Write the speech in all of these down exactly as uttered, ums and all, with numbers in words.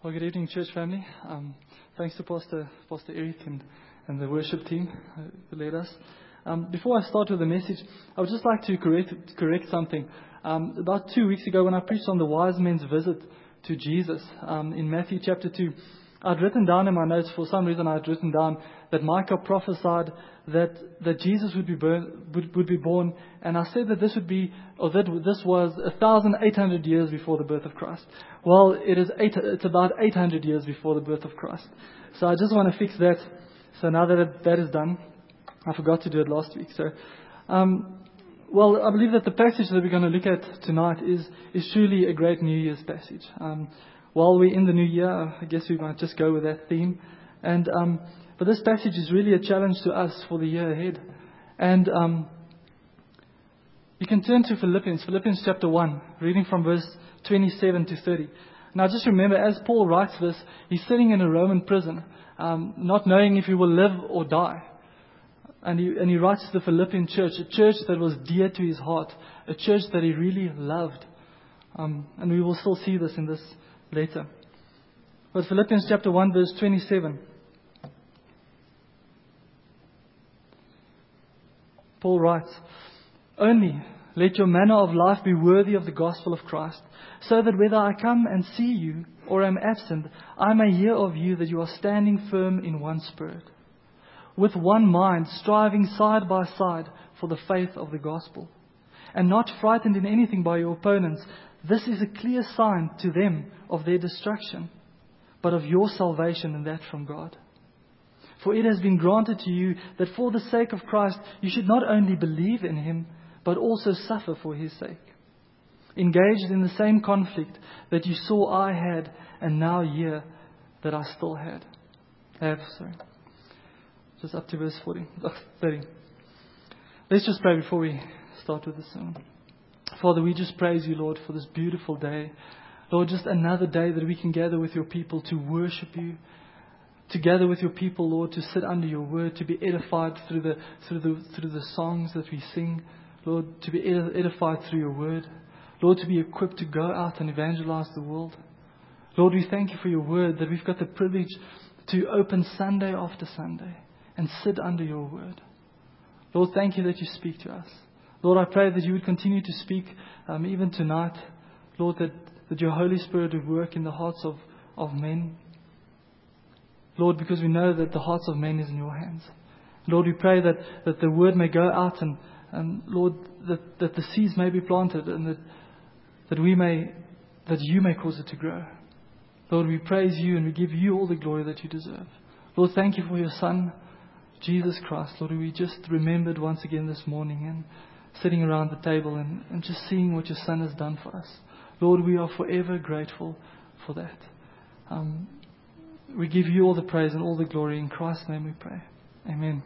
Well, good evening, church family. Um, thanks to Pastor Pastor Eric and, and the worship team uh, who led us. Um, before I start with the message, I would just like to correct correct something. Um, about two weeks ago, when I preached on the wise men's visit to Jesus um, in Matthew chapter two, I'd written down in my notes, for some reason I'd written down that Micah prophesied that that Jesus would be born, would, would be born, and I said that this would be, or that this was one thousand eight hundred years before the birth of Christ. Well, it is eight, it's about eight hundred years before the birth of Christ. So I just want to fix that. So now that that is done, I forgot to do it last week. So, um, well, I believe that the passage that we're going to look at tonight is is truly a great New Year's passage. Um, while we're in the new year, I guess we might just go with that theme. And um, but this passage is really a challenge to us for the year ahead. And um, you can turn to Philippians, Philippians chapter one, reading from verse twenty-seven to thirty. Now, just remember, as Paul writes this, he's sitting in a Roman prison, um, not knowing if he will live or die. And he, and he writes to the Philippian church, a church that was dear to his heart, a church that he really loved. Um, and we will still see this in this later. But Philippians chapter one, verse twenty-seven. Paul writes, "Only let your manner of life be worthy of the gospel of Christ, so that whether I come and see you or am absent, I may hear of you that you are standing firm in one spirit, with one mind, striving side by side for the faith of the gospel, and not frightened in anything by your opponents. This is a clear sign to them of their destruction, but of your salvation, and that from God. For it has been granted to you that for the sake of Christ you should not only believe in Him, but also suffer for His sake, engaged in the same conflict that you saw I had, and now hear that I still had." Have, sorry. Just up to verse forty, oh, thirty. Let's just pray before we start with the sermon. Father, we just praise you, Lord, for this beautiful day. Lord, just another day that we can gather with your people to worship you, to gather with your people, Lord, to sit under your word, to be edified through the through the through the songs that we sing, Lord, to be edified through your word, Lord, to be equipped to go out and evangelize the world. Lord, we thank you for your word, that we've got the privilege to open Sunday after Sunday and sit under your word. Lord, thank you that you speak to us. Lord, I pray that you would continue to speak um, even tonight. Lord, that, that your Holy Spirit would work in the hearts of, of men. Lord, because we know that the hearts of men is in your hands. Lord, we pray that, that the word may go out and, and Lord, that, that the seeds may be planted and that, that we may, that you may cause it to grow. Lord, we praise you and we give you all the glory that you deserve. Lord, thank you for your Son, Jesus Christ. Lord, we just remembered once again this morning and sitting around the table and, and just seeing what your Son has done for us. Lord, we are forever grateful for that. Um, we give you all the praise and all the glory. In Christ's name we pray. Amen.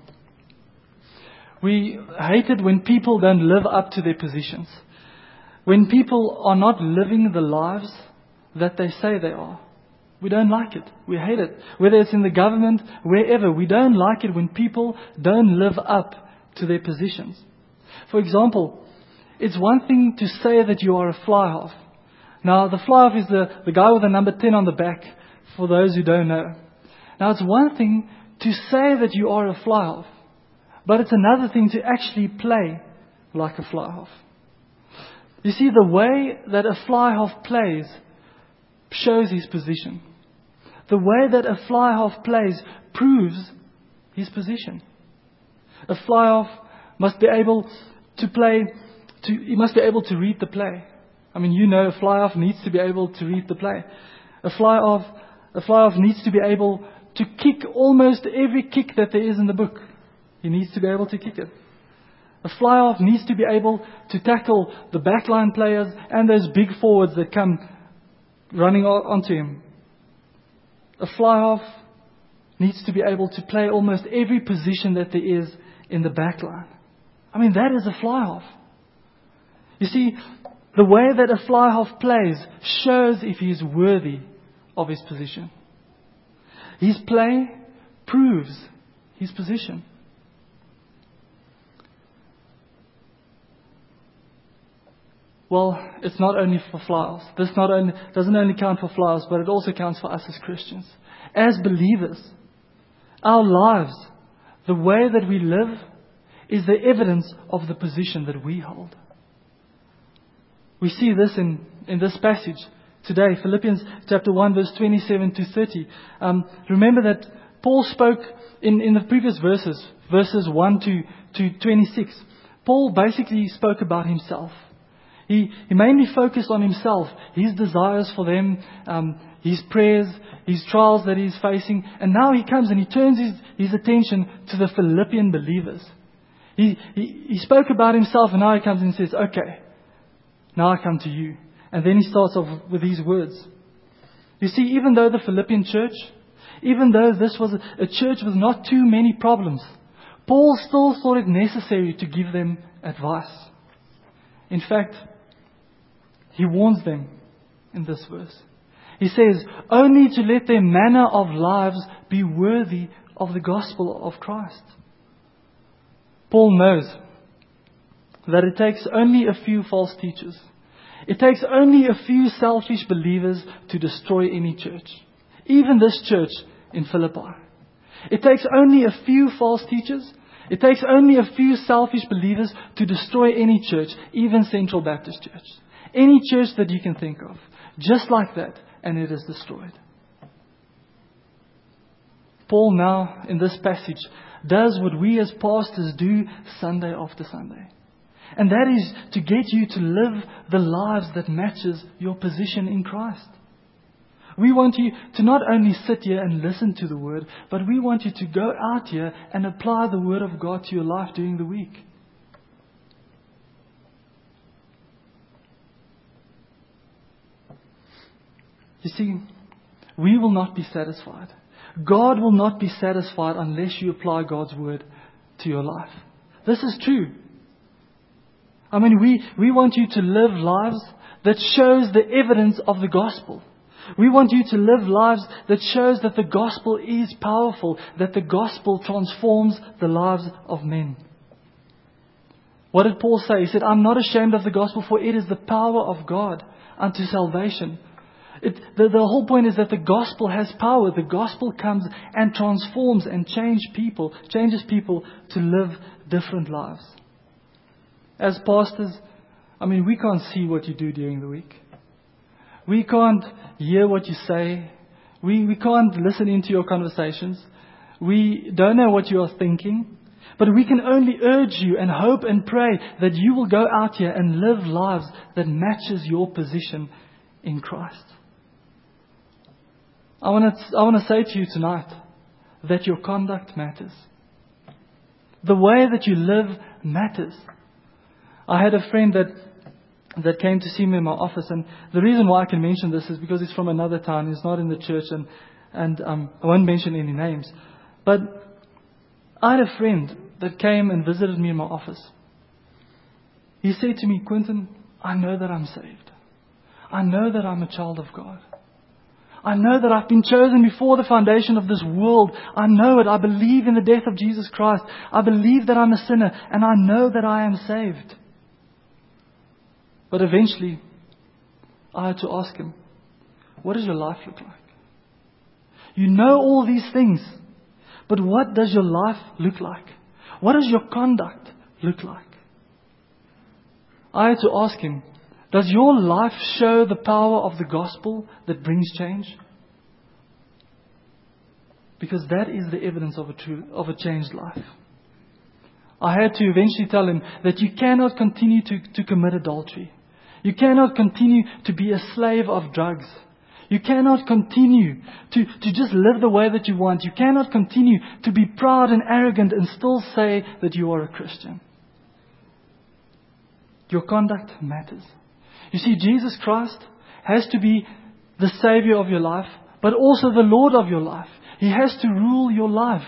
We hate it when people don't live up to their positions. When people are not living the lives that they say they are. We don't like it. We hate it. Whether it's in the government, wherever. We don't like it when people don't live up to their positions. For example, it's one thing to say that you are a fly half. Now, the fly half is the, the guy with the number ten on the back, for those who don't know. Now, it's one thing to say that you are a fly half, but it's another thing to actually play like a fly half. You see, the way that a fly half plays shows his position. The way that a fly half plays proves his position. A fly half must be able to play, to, he must be able to read the play. I mean, you know, a fly half needs to be able to read the play. A fly half, a fly half needs to be able to kick almost every kick that there is in the book. He needs to be able to kick it. A fly half needs to be able to tackle the backline players and those big forwards that come running onto him. A fly half needs to be able to play almost every position that there is in the backline. I mean, that is a fly half. You see, the way that a fly half plays shows if he is worthy of his position. His play proves his position. Well, it's not only for flowers. This not only doesn't only count for flowers, but it also counts for us as Christians. As believers, our lives, the way that we live, is the evidence of the position that we hold. We see this in, in this passage today, Philippians chapter one, verse twenty-seven to thirty. Um, remember that Paul spoke in, in the previous verses, verses one to, to twenty-six. Paul basically spoke about himself. He, he mainly focused on himself, his desires for them, um, his prayers, his trials that he's facing. And now he comes and he turns his, his attention to the Philippian believers. He, he, he spoke about himself, and now he comes and says, okay, now I come to you. And then he starts off with these words. You see, even though the Philippian church, even though this was a, a church with not too many problems, Paul still thought it necessary to give them advice. In fact, he warns them in this verse. He says, only to let their manner of lives be worthy of the gospel of Christ. Paul knows that it takes only a few false teachers. It takes only a few selfish believers to destroy any church. Even this church in Philippi. It takes only a few false teachers. It takes only a few selfish believers to destroy any church, even Central Baptist Church. Any church that you can think of. Just like that, and it is destroyed. Paul now, in this passage, does what we as pastors do Sunday after Sunday. And that is to get you to live the lives that matches your position in Christ. We want you to not only sit here and listen to the Word, but we want you to go out here and apply the Word of God to your life during the week. You see, we will not be satisfied. God will not be satisfied unless you apply God's Word to your life. This is true. I mean, we, we want you to live lives that shows the evidence of the gospel. We want you to live lives that shows that the gospel is powerful, that the gospel transforms the lives of men. What did Paul say? He said, I'm not ashamed of the gospel, for it is the power of God unto salvation. It, the, the whole point is that the gospel has power. The gospel comes and transforms and change people, changes people to live different lives. As pastors, I mean, we can't see what you do during the week. We can't hear what you say. We, we can't listen into your conversations. We don't know what you are thinking. But we can only urge you and hope and pray that you will go out here and live lives that matches your position in Christ. I want to, I want to say to you tonight that your conduct matters. The way that you live matters. I had a friend that that came to see me in my office, and the reason why I can mention this is because he's from another town. He's not in the church, and and um, I won't mention any names. But I had a friend that came and visited me in my office. He said to me, Quentin, I know that I'm saved. I know that I'm a child of God. I know that I've been chosen before the foundation of this world. I know it. I believe in the death of Jesus Christ. I believe that I'm a sinner, and I know that I am saved. But eventually, I had to ask him, what does your life look like? You know all these things, but what does your life look like? What does your conduct look like? I had to ask him, does your life show the power of the gospel that brings change? Because that is the evidence of a true, of a changed life. I had to eventually tell him that you cannot continue to, to commit adultery. You cannot continue to be a slave of drugs. You cannot continue to, to just live the way that you want. You cannot continue to be proud and arrogant and still say that you are a Christian. Your conduct matters. You see, Jesus Christ has to be the Savior of your life, but also the Lord of your life. He has to rule your life.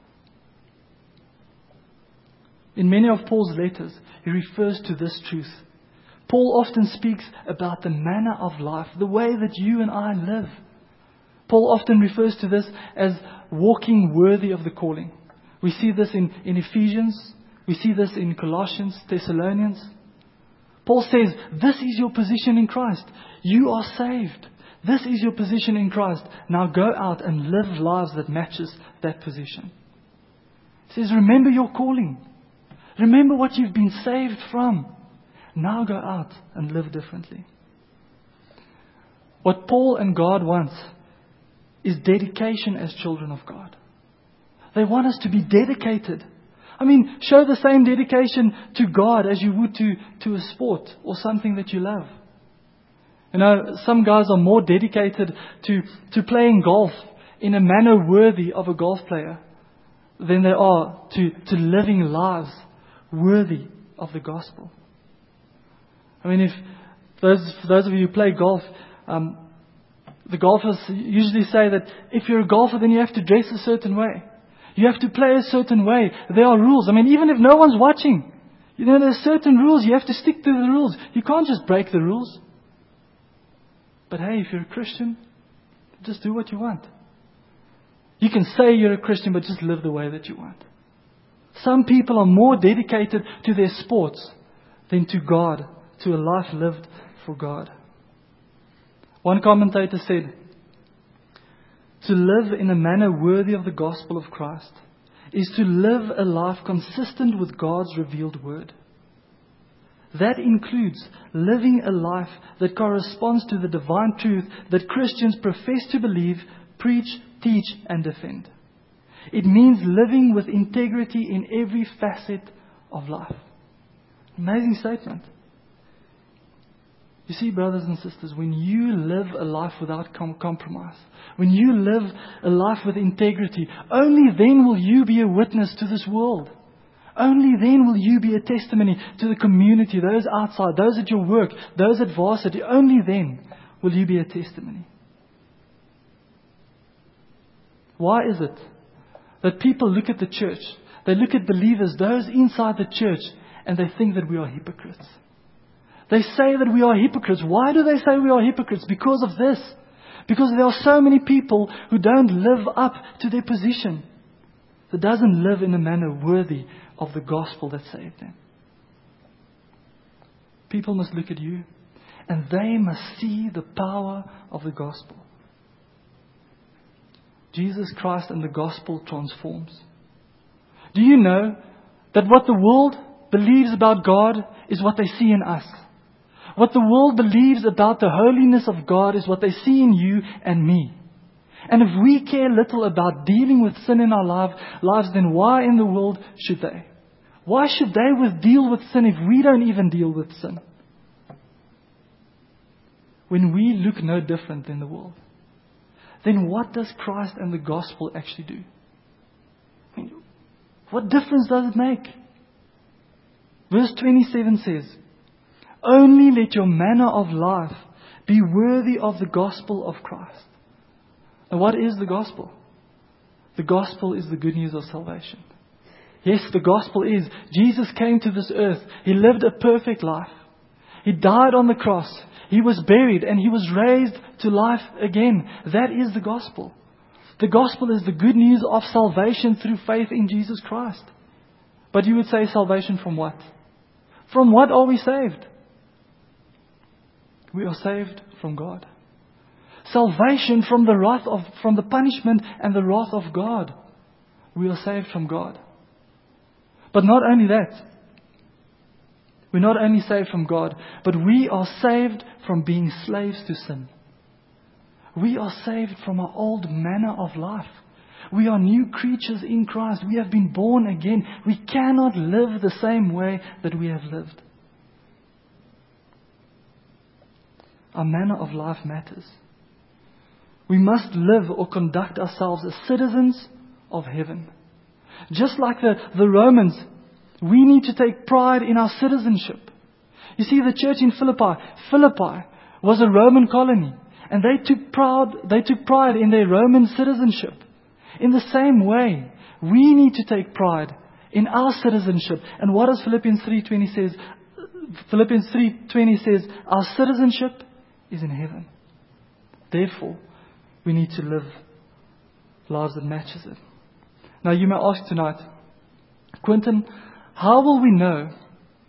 In many of Paul's letters, he refers to this truth. Paul often speaks about the manner of life, the way that you and I live. Paul often refers to this as walking worthy of the calling. We see this in, in Ephesians. We see this in Colossians, Thessalonians. Paul says, this is your position in Christ. You are saved. This is your position in Christ. Now go out and live lives that matches that position. He says, remember your calling. Remember what you've been saved from. Now go out and live differently. What Paul and God wants is dedication as children of God. They want us to be dedicated. I mean, show the same dedication to God as you would to, to a sport or something that you love. You know, some guys are more dedicated to, to playing golf in a manner worthy of a golf player than they are to, to living lives worthy of the gospel. I mean, if those, for those of you who play golf, um, the golfers usually say that if you're a golfer, then you have to dress a certain way. You have to play a certain way. There are rules. I mean, even if no one's watching, you know, there's certain rules. You have to stick to the rules. You can't just break the rules. But hey, if you're a Christian, just do what you want. You can say you're a Christian, but just live the way that you want. Some people are more dedicated to their sports than to God, to a life lived for God. One commentator said, to live in a manner worthy of the gospel of Christ is to live a life consistent with God's revealed word. That includes living a life that corresponds to the divine truth that Christians profess to believe, preach, teach, and defend. It means living with integrity in every facet of life. Amazing statement. You see, brothers and sisters, when you live a life without com- compromise, when you live a life with integrity, only then will you be a witness to this world. Only then will you be a testimony to the community, those outside, those at your work, those at varsity. Only then will you be a testimony. Why is it that people look at the church, they look at believers, those inside the church, and they think that we are hypocrites? They say that we are hypocrites. Why do they say we are hypocrites? Because of this. Because there are so many people who don't live up to their position. That doesn't live in a manner worthy of the gospel that saved them. People must look at you and they must see the power of the gospel. Jesus Christ and the gospel transforms. Do you know that what the world believes about God is what they see in us? What the world believes about the holiness of God is what they see in you and me. And if we care little about dealing with sin in our life, lives, then why in the world should they? Why should they with deal with sin if we don't even deal with sin? When we look no different than the world, then what does Christ and the gospel actually do? I mean, what difference does it make? Verse twenty-seven says, only let your manner of life be worthy of the gospel of Christ. And what is the gospel? The gospel is the good news of salvation. Yes, the gospel is Jesus came to this earth. He lived a perfect life. He died on the cross. He was buried and He was raised to life again. That is the gospel. The gospel is the good news of salvation through faith in Jesus Christ. But you would say salvation from what? From what are we saved? We are saved from God. Salvation from the wrath of, from the punishment and the wrath of God. We are saved from God. But not only that. We're not only saved from God, but we are saved from being slaves to sin. We are saved from our old manner of life. We are new creatures in Christ. We have been born again. We cannot live the same way that we have lived. Our manner of life matters. We must live or conduct ourselves as citizens of heaven. Just like the, the Romans, we need to take pride in our citizenship. You see, the church in Philippi, Philippi was a Roman colony, and they took proud, they took pride in their Roman citizenship. In the same way, we need to take pride in our citizenship. And what does Philippians three twenty says? Philippians three twenty says, our citizenship is in heaven. Therefore, we need to live lives that matches it. Now you may ask tonight, Quentin, how will we know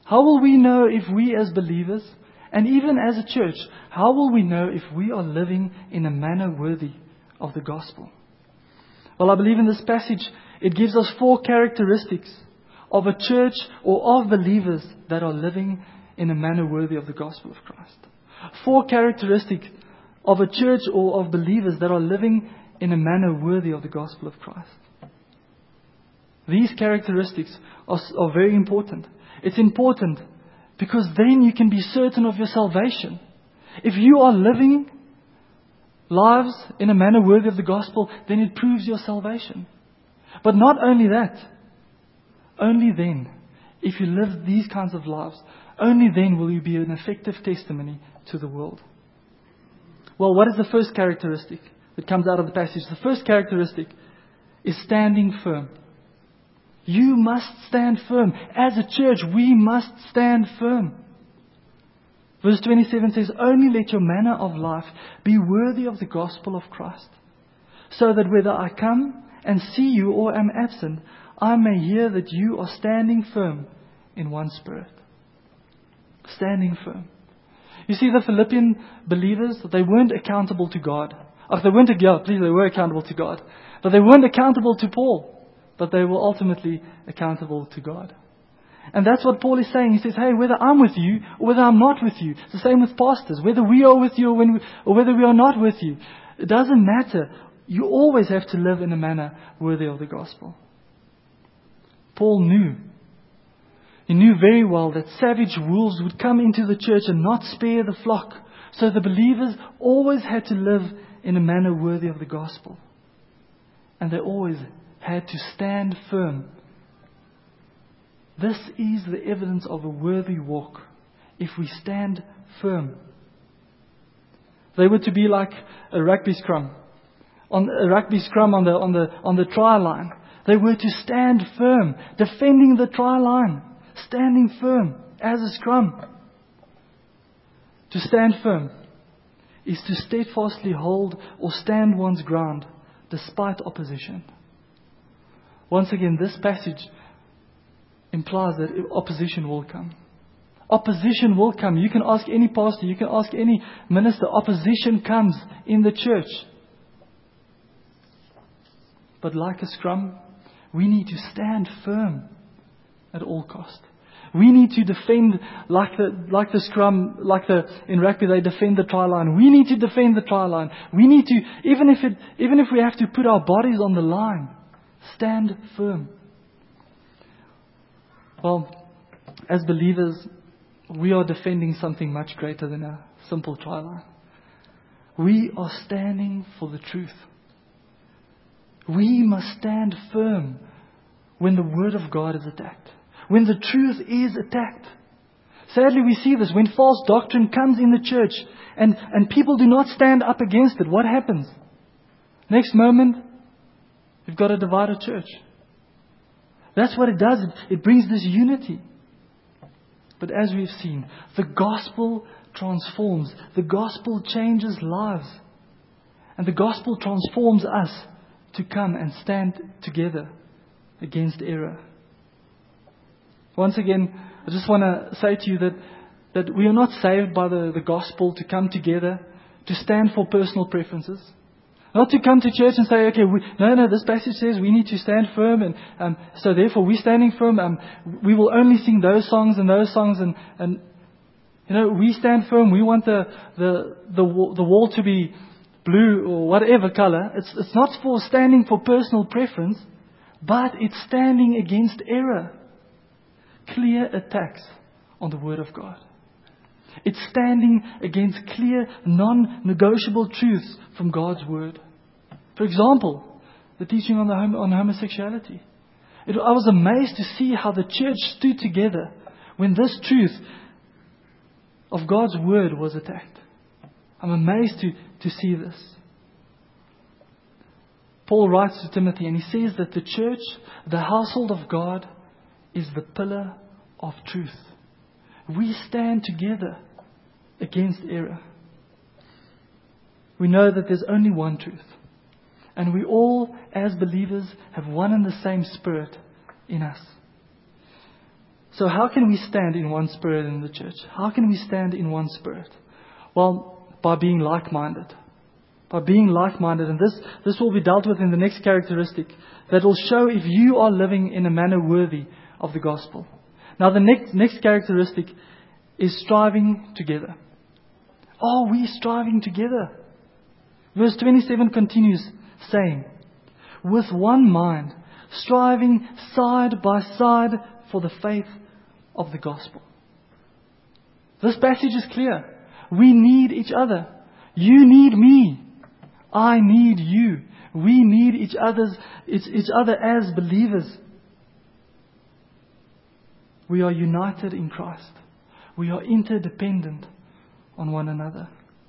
How will we know if we as believers, and even as a church, how will we know if we are living in a manner worthy of the gospel? Well, I believe in this passage, it gives us four characteristics of a church or of believers that are living in a manner worthy of the gospel of Christ. Four characteristics of a church or of believers that are living in a manner worthy of the gospel of Christ. These characteristics are, are very important. It's important because then you can be certain of your salvation. If you are living lives in a manner worthy of the gospel, then it proves your salvation. But not only that, only then, if you live these kinds of lives, only then will you be an effective testimony to the world. Well, what is the first characteristic that comes out of the passage? The first characteristic is standing firm. You must stand firm. As a church, we must stand firm. Verse twenty-seven says, "Only let your manner of life be worthy of the gospel of Christ, so that whether I come and see you or am absent, I may hear that you are standing firm in one spirit." Standing firm. You see, the Philippian believers, they weren't accountable to God. Oh, they weren't, yeah, please, they were accountable to God. But they weren't accountable to Paul. But they were ultimately accountable to God. And that's what Paul is saying. He says, hey, whether I'm with you or whether I'm not with you, it's the same with pastors. Whether we are with you or, when we, or whether we are not with you, it doesn't matter. You always have to live in a manner worthy of the gospel. Paul knew. He knew very well that savage wolves would come into the church and not spare the flock. So the believers always had to live in a manner worthy of the gospel. And they always had to stand firm. This is the evidence of a worthy walk, if we stand firm. They were to be like a rugby scrum. On a rugby scrum on the on the on the try line. They were to stand firm, defending the try line, standing firm as a scrum. To stand firm is to steadfastly hold or stand one's ground despite opposition. Once again, this passage implies that opposition will come. Opposition will come. You can ask any pastor, you can ask any minister. Opposition comes in the church. But like a scrum, we need to stand firm at all cost. We need to defend like the like the scrum, like the in rugby they defend the try line. We need to defend the try line. We need to, even if it even if we have to put our bodies on the line, stand firm. Well, as believers, we are defending something much greater than a simple try line. We are standing for the truth. We must stand firm when the Word of God is attacked. When the truth is attacked. Sadly, we see this. When false doctrine comes in the church and, and people do not stand up against it, what happens? Next moment, you've got a divided church. That's what it does. It, it brings this unity. But as we've seen, the gospel transforms. The gospel changes lives. And the gospel transforms us to come and stand together against error. Once again, I just want to say to you that, that we are not saved by the, the gospel to come together, to stand for personal preferences. Not to come to church and say, okay, we, no, no, this passage says we need to stand firm, and um, so therefore we're standing firm. Um, we will only sing those songs and those songs, and, and you know, we stand firm. We want the the the wall, the wall to be blue or whatever color. It's it's not for standing for personal preference, but it's standing against error. Clear attacks on the Word of God. It's standing against clear, non-negotiable truths from God's Word. For example, the teaching on, the hom- on homosexuality. It, I was amazed to see how the church stood together when this truth of God's Word was attacked. I'm amazed to, to see this. Paul writes to Timothy and he says that the church, the household of God, is the pillar of truth. We stand together against error. We know that there's only one truth. And we all, as believers, have one and the same Spirit in us. So how can we stand in one spirit in the church? How can we stand in one spirit? Well, by being like-minded. By being like-minded. And this, this will be dealt with in the next characteristic that will show if you are living in a manner worthy of the gospel. Now the next, next characteristic is striving together. Are we striving together? Verse twenty-seven continues saying, with one mind, striving side by side for the faith of the gospel. This passage is clear. We need each other. You need me. I need you. We need each other's, each, each other as believers. We are united in Christ. We are interdependent on one another.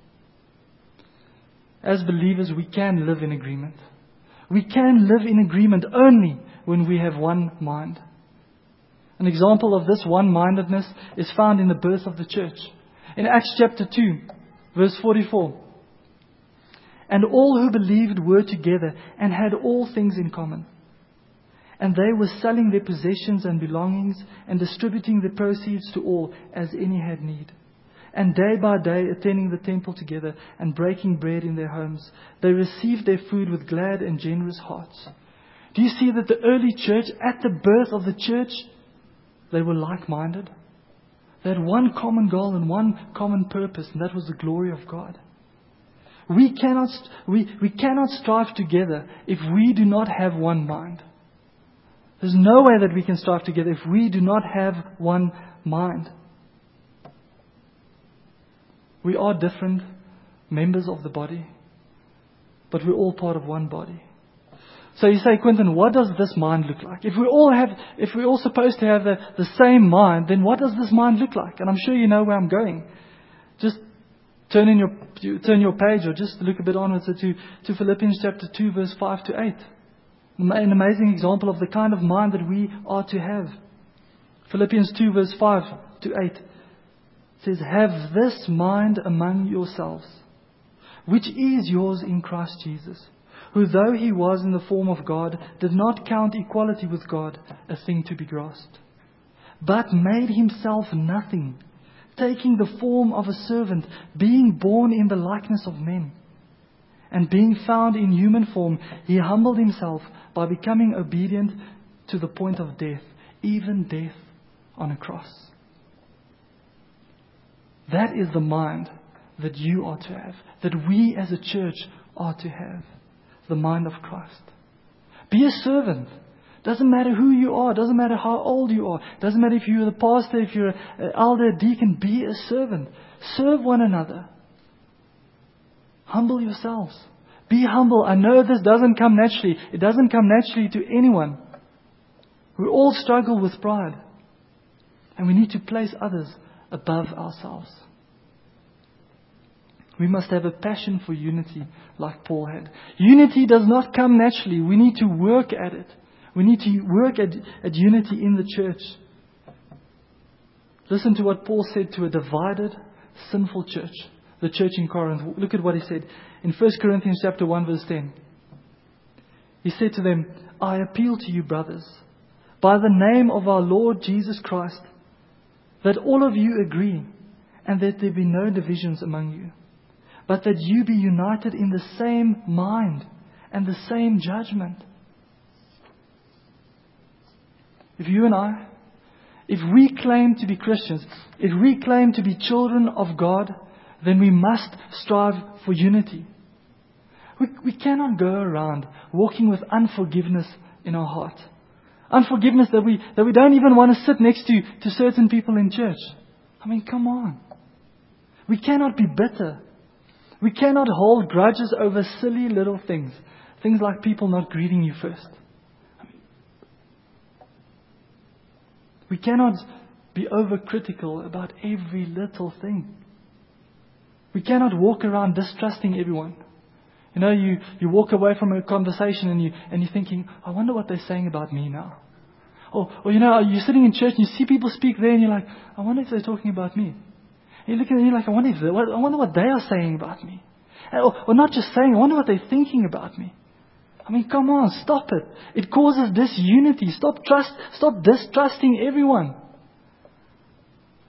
As believers, we can live in agreement. We can live in agreement only when we have one mind. An example of this one-mindedness is found in the birth of the church. In Acts chapter two, verse forty-four. And all who believed were together and had all things in common. And they were selling their possessions and belongings and distributing the proceeds to all as any had need. And day by day attending the temple together and breaking bread in their homes, they received their food with glad and generous hearts. Do you see that the early church, at the birth of the church, they were like-minded? They had one common goal and one common purpose, and that was the glory of God. We cannot, we, we cannot strive together if we do not have one mind. There's no way that we can strive together if we do not have one mind. We are different members of the body, but we're all part of one body. So you say, Quentin, what does this mind look like? If we all have, if we're all supposed to have the, the same mind, then what does this mind look like? And I'm sure you know where I'm going. Just turn in your turn your page, or just look a bit onwards to to Philippians chapter two, verse five to eight. An amazing example of the kind of mind that we are to have. Philippians two, verse five to eight says, "Have this mind among yourselves, which is yours in Christ Jesus, who though he was in the form of God, did not count equality with God a thing to be grasped, but made himself nothing, taking the form of a servant, being born in the likeness of men. And being found in human form, he humbled himself by becoming obedient to the point of death, even death on a cross." That is the mind that you are to have, that we as a church are to have. The mind of Christ. Be a servant. Doesn't matter who you are. Doesn't matter how old you are. Doesn't matter if you're the pastor, if you're an elder, deacon. Be a servant. Serve one another. Humble yourselves. Be humble. I know this doesn't come naturally. It doesn't come naturally to anyone. We all struggle with pride. And we need to place others above ourselves. We must have a passion for unity like Paul had. Unity does not come naturally. We need to work at it. We need to work at, at unity in the church. Listen to what Paul said to a divided, sinful church. The church in Corinth. Look at what he said in First Corinthians chapter one, verse ten. He said to them, "I appeal to you, brothers, by the name of our Lord Jesus Christ, that all of you agree, and that there be no divisions among you, but that you be united in the same mind and the same judgment." If you and I, if we claim to be Christians, if we claim to be children of God, then we must strive for unity. We, we cannot go around walking with unforgiveness in our heart. Unforgiveness that we that we don't even want to sit next to, to certain people in church. I mean, come on. We cannot be bitter. We cannot hold grudges over silly little things. Things like people not greeting you first. I mean, we cannot be overcritical about every little thing. We cannot walk around distrusting everyone. You know, you, you walk away from a conversation and, you, and you're thinking, I wonder what they're saying about me now. Or, or, you know, you're sitting in church and you see people speak there and you're like, I wonder if they're talking about me. And you look at them and you're like, I wonder, if they, I wonder what they are saying about me. Or, or not just saying, I wonder what they're thinking about me. I mean, come on, stop it. It causes disunity. Stop trust, stop distrusting everyone.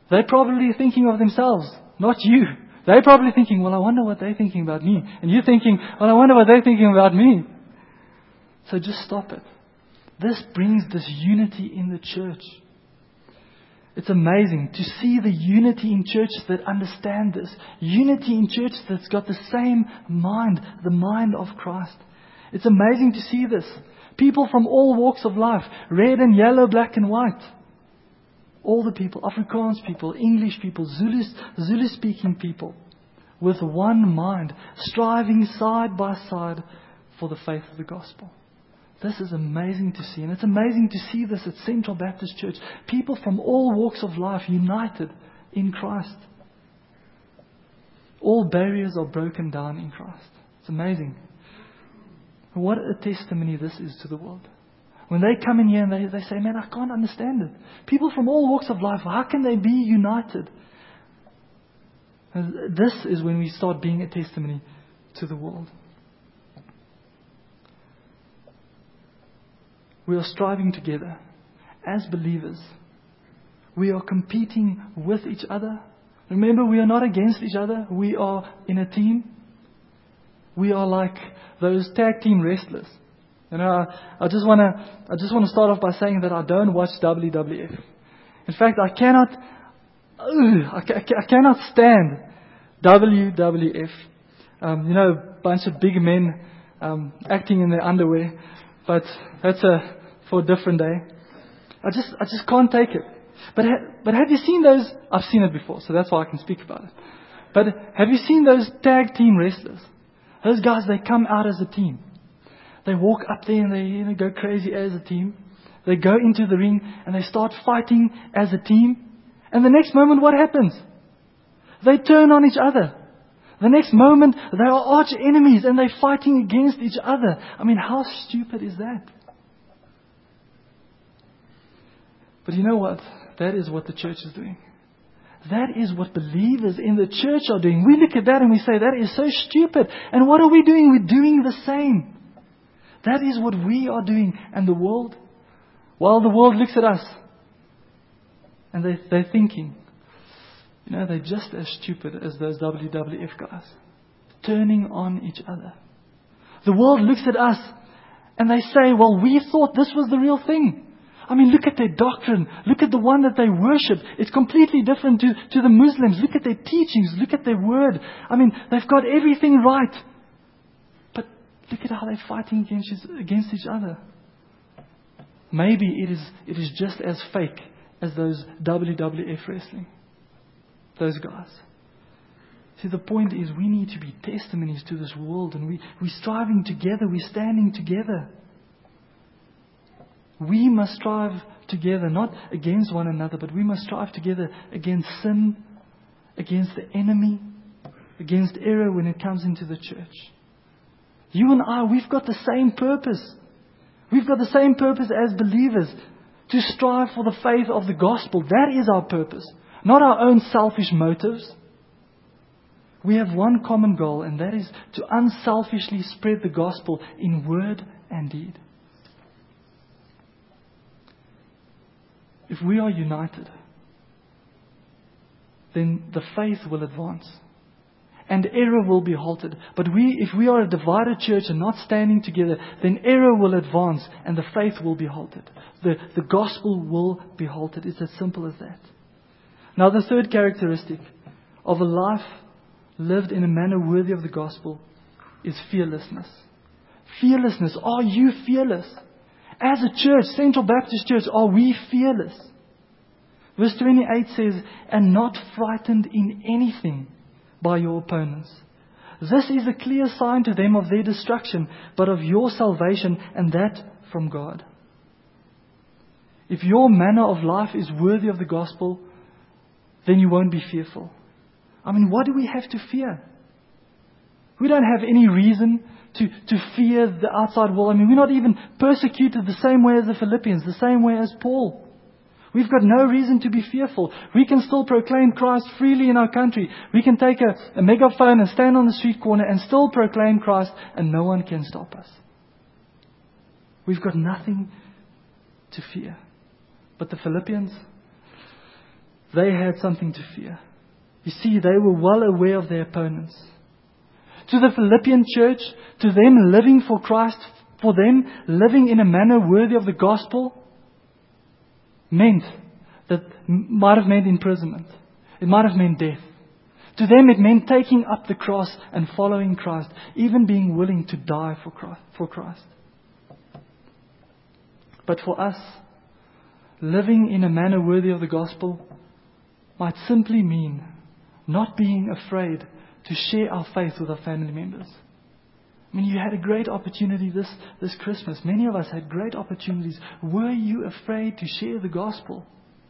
They're probably thinking of themselves, not you. They're probably thinking, well, I wonder what they're thinking about me. And you're thinking, well, I wonder what they're thinking about me. So just stop it. This brings this unity in the church. It's amazing to see the unity in churches that understand this. Unity in churches that's got the same mind, the mind of Christ. It's amazing to see this. People from all walks of life, red and yellow, black and white. All the people, Afrikaans people, English people, Zulu, Zulu-speaking people, with one mind, striving side by side for the faith of the gospel. This is amazing to see. And it's amazing to see this at Central Baptist Church. People from all walks of life united in Christ. All barriers are broken down in Christ. It's amazing. What a testimony this is to the world. When they come in here and they, they say, man, I can't understand it. People from all walks of life, how can they be united? And this is when we start being a testimony to the world. We are striving together as believers. We are competing with each other. Remember, we are not against each other. We are in a team. We are like those tag team wrestlers. You know, I, I just want to I just want to start off by saying that I don't watch W W F. In fact, I cannot ugh, I, I, I cannot stand W W F. Um, you know, a bunch of big men um, acting in their underwear. But that's a for a different day. I just I just can't take it. But ha, but have you seen those? I've seen it before, so that's why I can speak about it. But have you seen those tag team wrestlers? Those guys, they come out as a team. They walk up there and they you know, go crazy as a team. They go into the ring and they start fighting as a team. And the next moment, what happens? They turn on each other. The next moment, they are arch enemies and they're fighting against each other. I mean, how stupid is that? But you know what? That is what the church is doing. That is what believers in the church are doing. We look at that and we say, that is so stupid. And what are we doing? We're doing the same. That is what we are doing. And the world, well, the world looks at us and they, they're thinking, you know, they're just as stupid as those W W F guys, turning on each other. The world looks at us and they say, well, we thought this was the real thing. I mean, look at their doctrine. Look at the one that they worship. It's completely different to, to the Muslims. Look at their teachings. Look at their word. I mean, they've got everything right. But look at how they're fighting against, against each other. Maybe it is, it is just as fake as those W W F wrestling. Those guys. See, the point is we need to be testimonies to this world, and we, we're striving together, we're standing together. We must strive together, not against one another, but we must strive together against sin, against the enemy, against error when it comes into the church. You and I, we've got the same purpose. We've got the same purpose as believers, to strive for the faith of the gospel. That is our purpose. Not our own selfish motives. We have one common goal, and that is to unselfishly spread the gospel in word and deed. If we are united, then the faith will advance and error will be halted. But we, if we are a divided church and not standing together, then error will advance and the faith will be halted. The, the gospel will be halted. It's as simple as that. Now, the third characteristic of a life lived in a manner worthy of the gospel is fearlessness. Fearlessness. Are you fearless? As a church, Central Baptist Church, are we fearless? Verse twenty-eight says, and not frightened in anything by your opponents. This is a clear sign to them of their destruction, but of your salvation, and that from God. If your manner of life is worthy of the gospel, then you won't be fearful. I mean, what do we have to fear? We don't have any reason to, to fear the outside world. I mean, we're not even persecuted the same way as the Philippians, the same way as Paul. We've got no reason to be fearful. We can still proclaim Christ freely in our country. We can take a, a megaphone and stand on the street corner and still proclaim Christ, and no one can stop us. We've got nothing to fear. But the Philippians, they had something to fear. You see, they were well aware of their opponents. To the Philippian church, to them living for Christ, for them living in a manner worthy of the gospel, meant that might have meant imprisonment. It might have meant death. To them it meant taking up the cross and following Christ, even being willing to die for Christ. For Christ. But for us, living in a manner worthy of the gospel might simply mean not being afraid to share our faith with our family members. I mean, you had a great opportunity this, this Christmas. Many of us had great opportunities. Were you afraid to share the gospel?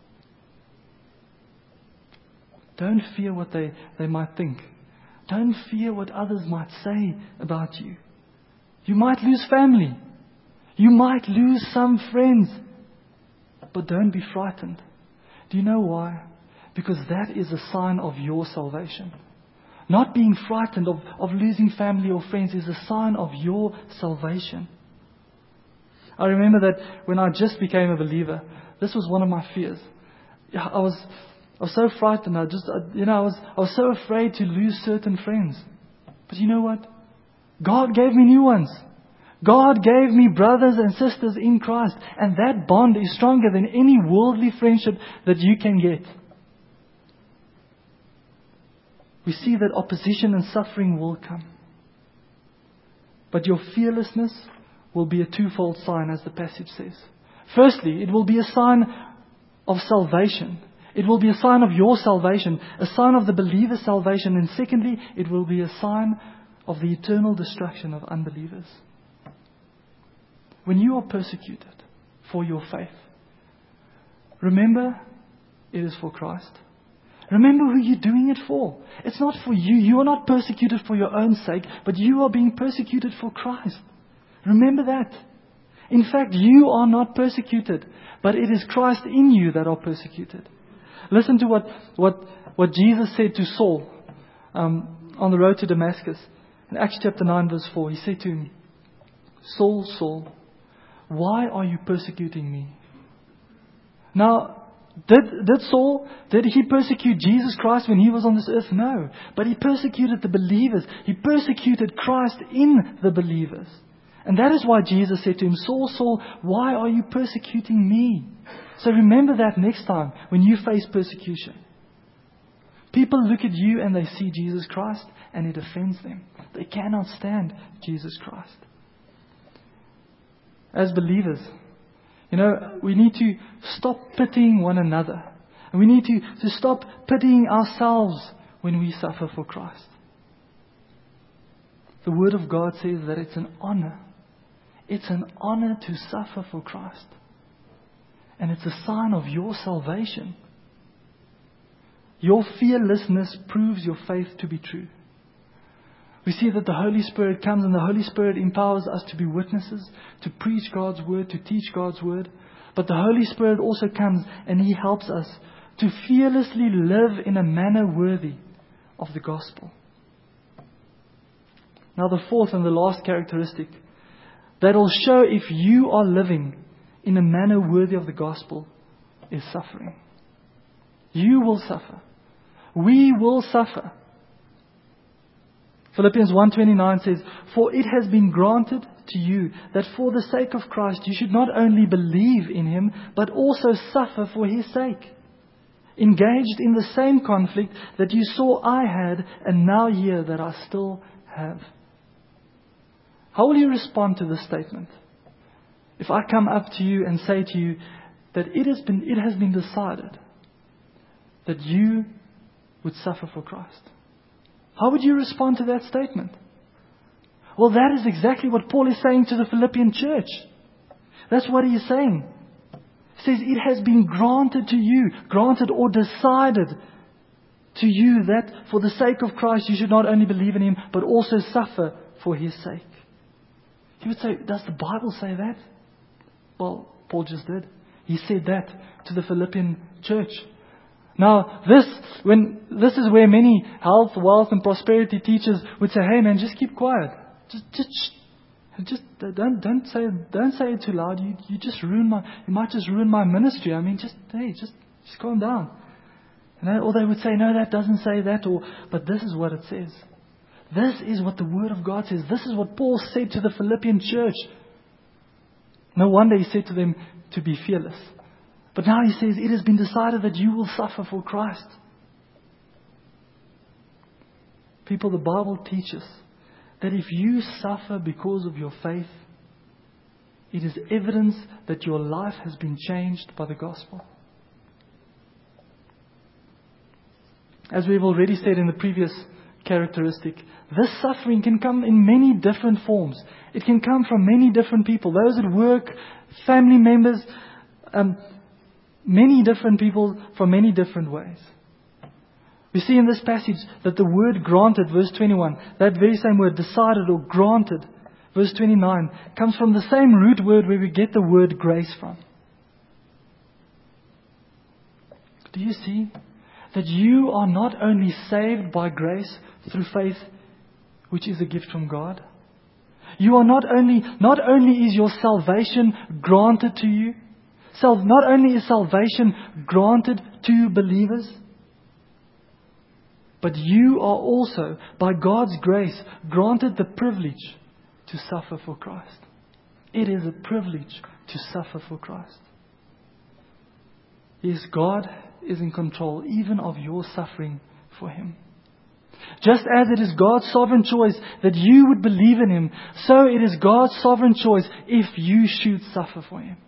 Don't fear what they, they might think. Don't fear what others might say about you. You might lose family. You might lose some friends. But don't be frightened. Do you know why? Because that is a sign of your salvation. Not being frightened of, of losing family or friends is a sign of your salvation. I remember that when I just became a believer, this was one of my fears. I was, I was so frightened. I just, I, you know, I was, I was so afraid to lose certain friends. But you know what? God gave me new ones. God gave me brothers and sisters in Christ. And that bond is stronger than any worldly friendship that you can get. We see that opposition and suffering will come. But your fearlessness will be a twofold sign, as the passage says. Firstly, it will be a sign of salvation. It will be a sign of your salvation, a sign of the believer's salvation. And secondly, it will be a sign of the eternal destruction of unbelievers. When you are persecuted for your faith, remember it is for Christ. Remember who you're doing it for. It's not for you. You are not persecuted for your own sake, but you are being persecuted for Christ. Remember that. In fact, you are not persecuted, but it is Christ in you that are persecuted. Listen to what, what, what Jesus said to Saul um, on the road to Damascus. In Acts chapter nine verse four, he said to him, Saul, Saul, why are you persecuting me? Now, Did, did Saul, did he persecute Jesus Christ when he was on this earth? No. But he persecuted the believers. He persecuted Christ in the believers. And that is why Jesus said to him, Saul, Saul, why are you persecuting me? So remember that next time when you face persecution. People look at you and they see Jesus Christ and it offends them. They cannot stand Jesus Christ. As believers, you know, we need to stop pitying one another. And we need to, to stop pitying ourselves when we suffer for Christ. The Word of God says that it's an honor. It's an honor to suffer for Christ. And it's a sign of your salvation. Your fearlessness proves your faith to be true. We see that the Holy Spirit comes and the Holy Spirit empowers us to be witnesses, to preach God's Word, to teach God's Word. But the Holy Spirit also comes and He helps us to fearlessly live in a manner worthy of the gospel. Now the fourth and the last characteristic that will show if you are living in a manner worthy of the gospel is suffering. You will suffer. We will suffer. Philippians one twenty-nine says, For it has been granted to you that for the sake of Christ you should not only believe in Him, but also suffer for His sake. Engaged in the same conflict that you saw I had and now hear that I still have. How will you respond to this statement? If I come up to you and say to you that it has been, it has been decided that you would suffer for Christ. How would you respond to that statement? Well, that is exactly what Paul is saying to the Philippian church. That's what he is saying. He says, it has been granted to you, granted or decided to you that for the sake of Christ you should not only believe in Him, but also suffer for His sake. You would say, does the Bible say that? Well, Paul just did. He said that to the Philippian church. Now, this when this is where many health, wealth, and prosperity teachers would say, "Hey, man, just keep quiet. Just, just, just don't, don't say, don't say it too loud. You, you just ruin my, you might just ruin my ministry. I mean, just, hey, just, just calm down." You know, or they would say, no, that doesn't say that, or but this is what it says. This is what the Word of God says. This is what Paul said to the Philippian church. No wonder he said to them to be fearless. But now he says, it has been decided that you will suffer for Christ. People, the Bible teaches that if you suffer because of your faith, it is evidence that your life has been changed by the gospel. As we've already said in the previous characteristic, this suffering can come in many different forms. It can come from many different people. Those at work, family members, um, many different people from many different ways. We see in this passage that the word granted, verse twenty-one, that very same word, decided or granted, verse twenty-nine, comes from the same root word where we get the word grace from. Do you see that you are not only saved by grace through faith, which is a gift from God? You are not only, not only is your salvation granted to you, self, not only is salvation granted to believers, but you are also, by God's grace, granted the privilege to suffer for Christ. It is a privilege to suffer for Christ. Yes, God is in control even of your suffering for Him. Just as it is God's sovereign choice that you would believe in Him, so it is God's sovereign choice if you should suffer for Him.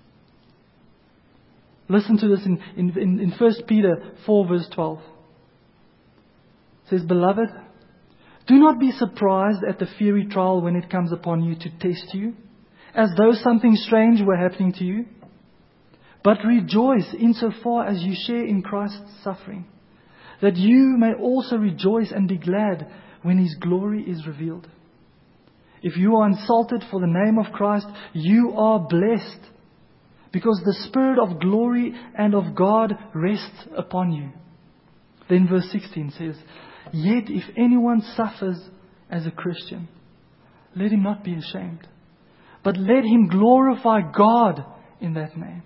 Listen to this in, in, in, in First Peter four verse twelve. It says, Beloved, do not be surprised at the fiery trial when it comes upon you to test you, as though something strange were happening to you. But rejoice insofar as you share in Christ's suffering, that you may also rejoice and be glad when His glory is revealed. If you are insulted for the name of Christ, you are blessed, because the Spirit of glory and of God rests upon you. Then verse sixteen says, Yet if anyone suffers as a Christian, let him not be ashamed, but let him glorify God in that name.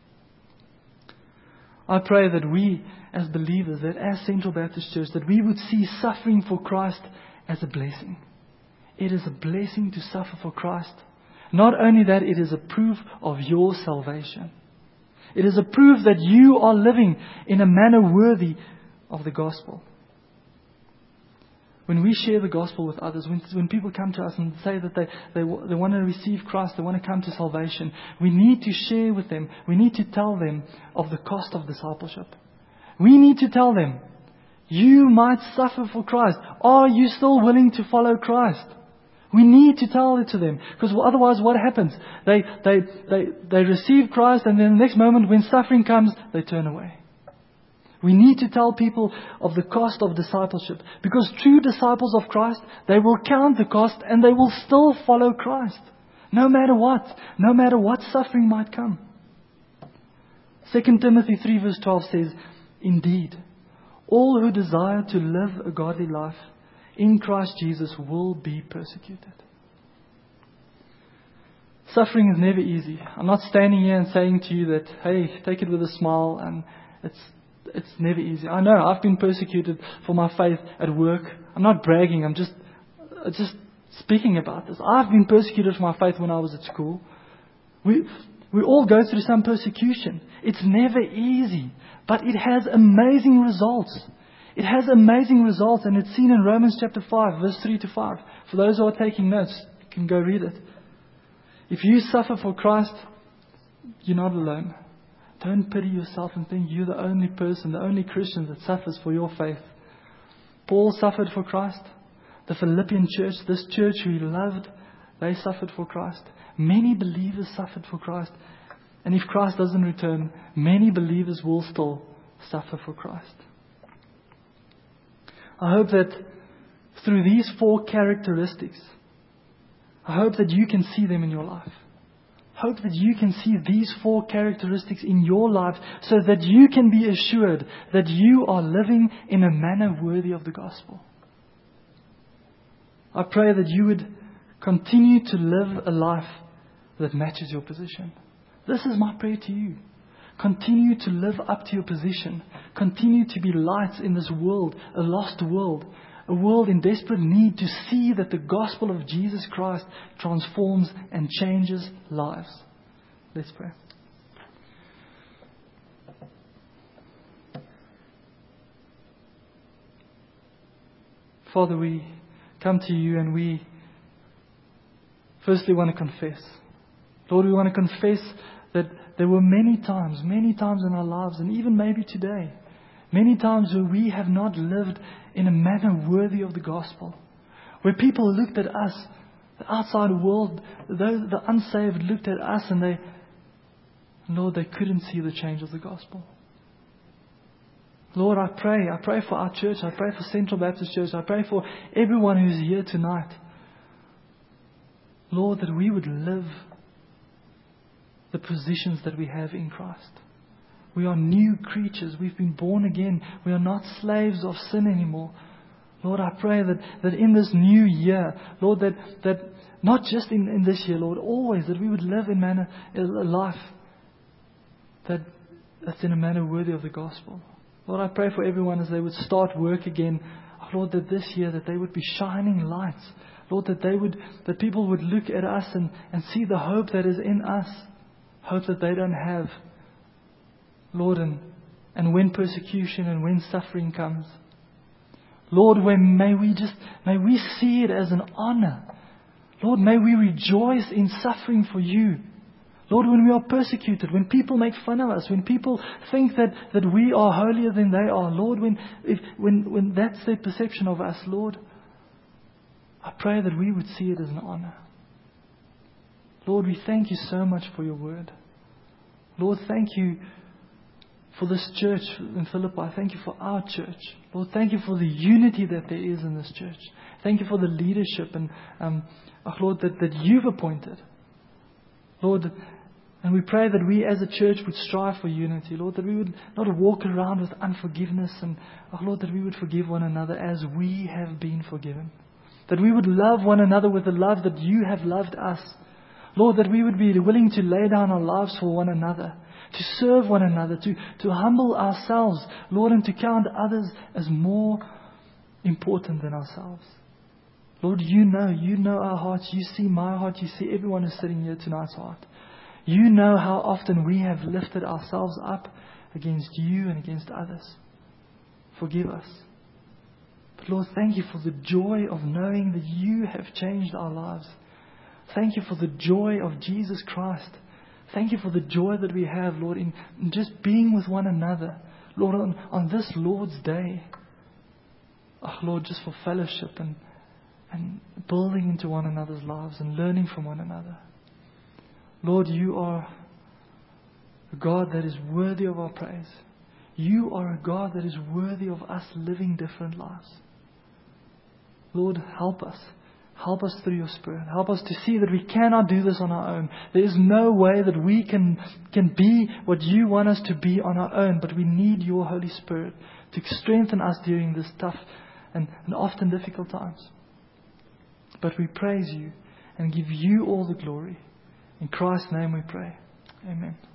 I pray that we as believers, that as Central Baptist Church, that we would see suffering for Christ as a blessing. It is a blessing to suffer for Christ. Not only that, it is a proof of your salvation. It is a proof that you are living in a manner worthy of the gospel. When we share the gospel with others, when, when people come to us and say that they, they, they want to receive Christ, they want to come to salvation, we need to share with them, we need to tell them of the cost of discipleship. We need to tell them, you might suffer for Christ. Are you still willing to follow Christ? We need to tell it to them, because otherwise what happens? They, they, they, they receive Christ, and then the next moment when suffering comes, they turn away. We need to tell people of the cost of discipleship, because true disciples of Christ, they will count the cost and they will still follow Christ. No matter what, no matter what suffering might come. Second Timothy three verse twelve says, Indeed, all who desire to live a godly life in Christ Jesus will be persecuted. Suffering is never easy. I'm not standing here and saying to you that, hey, take it with a smile, and it's It's never easy. I know I've been persecuted for my faith at work. I'm not bragging. I'm just, just speaking about this. I've been persecuted for my faith when I was at school. We, we all go through some persecution. It's never easy, but it has amazing results. It has amazing results, and it's seen in Romans chapter five, verse three to five. For those who are taking notes, you can go read it. If you suffer for Christ, you're not alone. Don't pity yourself and think you're the only person, the only Christian that suffers for your faith. Paul suffered for Christ. The Philippian church, this church who he loved, they suffered for Christ. Many believers suffered for Christ. And if Christ doesn't return, many believers will still suffer for Christ. I hope that through these four characteristics, I hope that you can see them in your life. Hope that you can see these four characteristics in your life, so that you can be assured that you are living in a manner worthy of the gospel. I pray that you would continue to live a life that matches your position. This is my prayer to you. Continue to live up to your position. Continue to be lights in this world, a lost world, a world in desperate need to see that the gospel of Jesus Christ transforms and changes lives. Let's pray. Father, we come to you and we firstly want to confess. Lord, we want to confess that there were many times, many times in our lives, and even maybe today, many times where we have not lived in a manner worthy of the gospel. Where people looked at us, the outside world, those, the unsaved looked at us and they, Lord, they couldn't see the change of the gospel. Lord, I pray, I pray for our church, I pray for Central Baptist Church, I pray for everyone who's here tonight. Lord, that we would live the positions that we have in Christ. We are new creatures. We've been born again. We are not slaves of sin anymore. Lord, I pray that, that in this new year, Lord, that, that not just in, in this year, Lord, always that we would live in manner, a life that, that's in a manner worthy of the gospel. Lord, I pray for everyone as they would start work again. Lord, that this year that they would be shining lights. Lord, that they would, that people would look at us and, and see the hope that is in us. Hope that they don't have. Lord, and, and when persecution and when suffering comes, Lord, when may we just, may we see it as an honor. Lord, may we rejoice in suffering for you. Lord, when we are persecuted, when people make fun of us, when people think that, that we are holier than they are, Lord, when, if, when, when that's their perception of us, Lord, I pray that we would see it as an honor. Lord, we thank you so much for your word. Lord, thank you for this church in Philippi. Thank you for our church. Lord, thank you for the unity that there is in this church. Thank you for the leadership and, um, oh Lord, that, that you've appointed. Lord, and we pray that we as a church would strive for unity. Lord, that we would not walk around with unforgiveness. And, oh Lord, that we would forgive one another as we have been forgiven. That we would love one another with the love that you have loved us. Lord, that we would be willing to lay down our lives for one another, to serve one another, to, to humble ourselves, Lord, and to count others as more important than ourselves. Lord, you know, you know our hearts, you see my heart, you see everyone who's sitting here tonight's heart. You know how often we have lifted ourselves up against you and against others. Forgive us. But Lord, thank you for the joy of knowing that you have changed our lives. Thank you for the joy of Jesus Christ. Thank you for the joy that we have, Lord, in, in just being with one another. Lord, on, on this Lord's Day. Oh, Lord, just for fellowship and, and building into one another's lives and learning from one another. Lord, you are a God that is worthy of our praise. You are a God that is worthy of us living different lives. Lord, help us. Help us through your Spirit. Help us to see that we cannot do this on our own. There is no way that we can, can be what you want us to be on our own, but we need your Holy Spirit to strengthen us during this tough and, and often difficult times. But we praise you and give you all the glory. In Christ's name we pray. Amen.